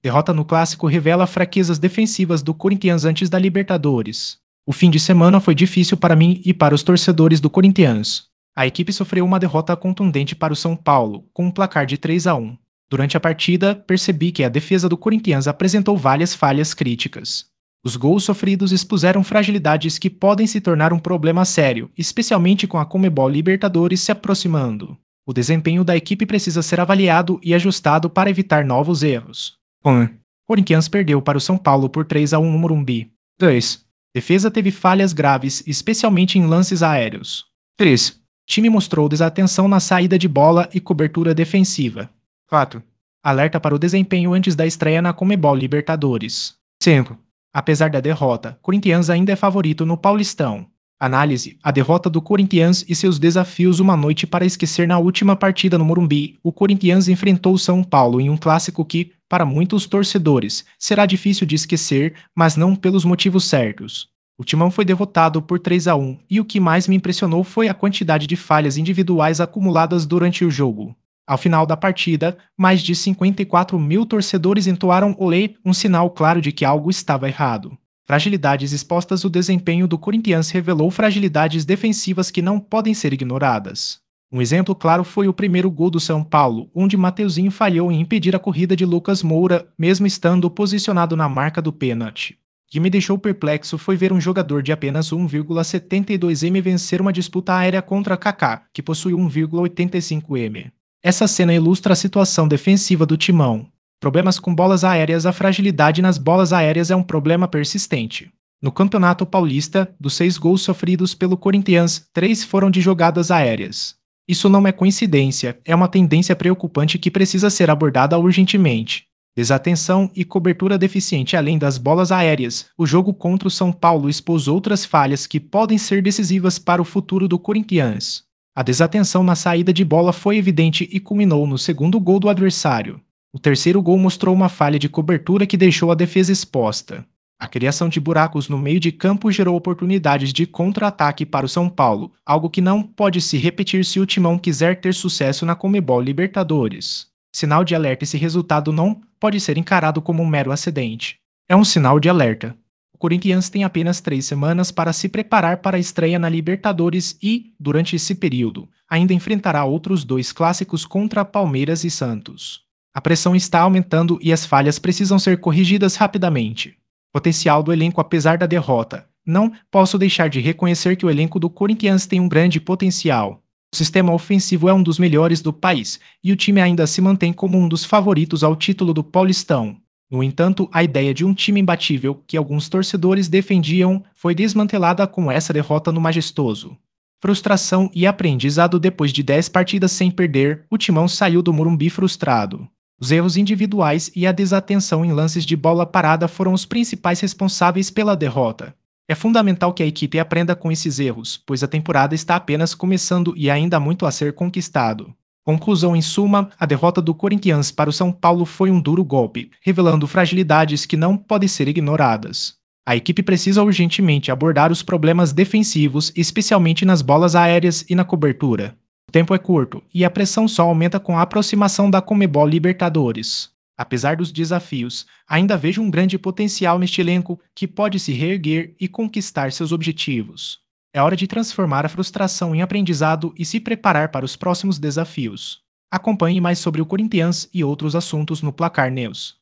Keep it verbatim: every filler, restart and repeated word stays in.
Derrota no Clássico revela fraquezas defensivas do Corinthians antes da Libertadores. O fim de semana foi difícil para mim e para os torcedores do Corinthians. A equipe sofreu uma derrota contundente para o São Paulo, com um placar de três a um. Durante a partida, percebi que a defesa do Corinthians apresentou várias falhas críticas. Os gols sofridos expuseram fragilidades que podem se tornar um problema sério, especialmente com a Conmebol Libertadores se aproximando. O desempenho da equipe precisa ser avaliado e ajustado para evitar novos erros. um. Corinthians perdeu para o São Paulo por três a um no Morumbi. dois. Defesa teve falhas graves, especialmente em lances aéreos. três. Time mostrou desatenção na saída de bola e cobertura defensiva. quatro. Alerta para o desempenho antes da estreia na Conmebol Libertadores. cinco. Apesar da derrota, Corinthians ainda é favorito no Paulistão. Análise: a derrota do Corinthians e seus desafios. Uma noite para esquecer. Na última partida no Morumbi, o Corinthians enfrentou o São Paulo em um clássico que, para muitos torcedores, será difícil de esquecer, mas não pelos motivos certos. O Timão foi derrotado por três a um, e o que mais me impressionou foi a quantidade de falhas individuais acumuladas durante o jogo. Ao final da partida, mais de cinquenta e quatro mil torcedores entoaram olé, um sinal claro de que algo estava errado. Fragilidades expostas. O desempenho do Corinthians revelou fragilidades defensivas que não podem ser ignoradas. Um exemplo claro foi o primeiro gol do São Paulo, onde Mateuzinho falhou em impedir a corrida de Lucas Moura, mesmo estando posicionado na marca do pênalti. O que me deixou perplexo foi ver um jogador de apenas um vírgula setenta e dois metros vencer uma disputa aérea contra Kaká, que possui um vírgula oitenta e cinco metros. Essa cena ilustra a situação defensiva do Timão. Problemas com bolas aéreas. A fragilidade nas bolas aéreas é um problema persistente. No Campeonato Paulista, dos seis gols sofridos pelo Corinthians, três foram de jogadas aéreas. Isso não é coincidência, é uma tendência preocupante que precisa ser abordada urgentemente. Desatenção e cobertura deficiente. Além das bolas aéreas, o jogo contra o São Paulo expôs outras falhas que podem ser decisivas para o futuro do Corinthians. A desatenção na saída de bola foi evidente e culminou no segundo gol do adversário. O terceiro gol mostrou uma falha de cobertura que deixou a defesa exposta. A criação de buracos no meio de campo gerou oportunidades de contra-ataque para o São Paulo, algo que não pode se repetir se o Timão quiser ter sucesso na Conmebol Libertadores. Sinal de alerta. Esse resultado não pode ser encarado como um mero acidente. É um sinal de alerta. O Corinthians tem apenas três semanas para se preparar para a estreia na Libertadores e, durante esse período, ainda enfrentará outros dois clássicos contra Palmeiras e Santos. A pressão está aumentando e as falhas precisam ser corrigidas rapidamente. Potencial do elenco. Apesar da derrota, não posso deixar de reconhecer que o elenco do Corinthians tem um grande potencial. O sistema ofensivo é um dos melhores do país e o time ainda se mantém como um dos favoritos ao título do Paulistão. No entanto, a ideia de um time imbatível, que alguns torcedores defendiam, foi desmantelada com essa derrota no Majestoso. Frustração e aprendizado. Depois de dez partidas sem perder, o Timão saiu do Morumbi frustrado. Os erros individuais e a desatenção em lances de bola parada foram os principais responsáveis pela derrota. É fundamental que a equipe aprenda com esses erros, pois a temporada está apenas começando e ainda há muito a ser conquistado. Conclusão: em suma, a derrota do Corinthians para o São Paulo foi um duro golpe, revelando fragilidades que não podem ser ignoradas. A equipe precisa urgentemente abordar os problemas defensivos, especialmente nas bolas aéreas e na cobertura. O tempo é curto e a pressão só aumenta com a aproximação da Conmebol Libertadores. Apesar dos desafios, ainda vejo um grande potencial neste elenco que pode se reerguer e conquistar seus objetivos. É hora de transformar a frustração em aprendizado e se preparar para os próximos desafios. Acompanhe mais sobre o Corinthians e outros assuntos no Placar News.